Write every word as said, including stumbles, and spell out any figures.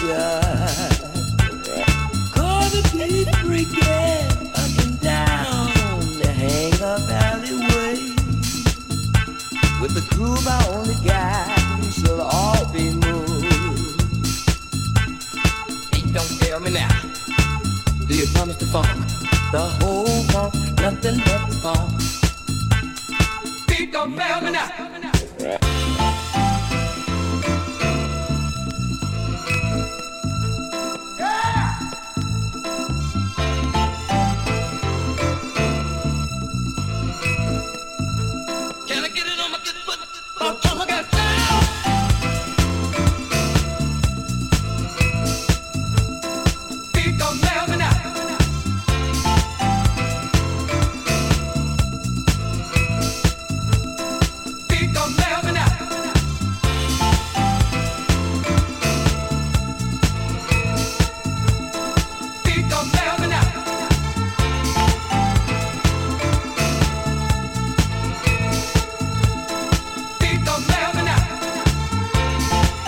Cause the beat freaking up and down the hang up alleyway. With the groove I only got, we shall all be moved. Hey, don't tell me now. Do you promise to funk? The whole funk, nothing but the funk. Beat don't fail me now.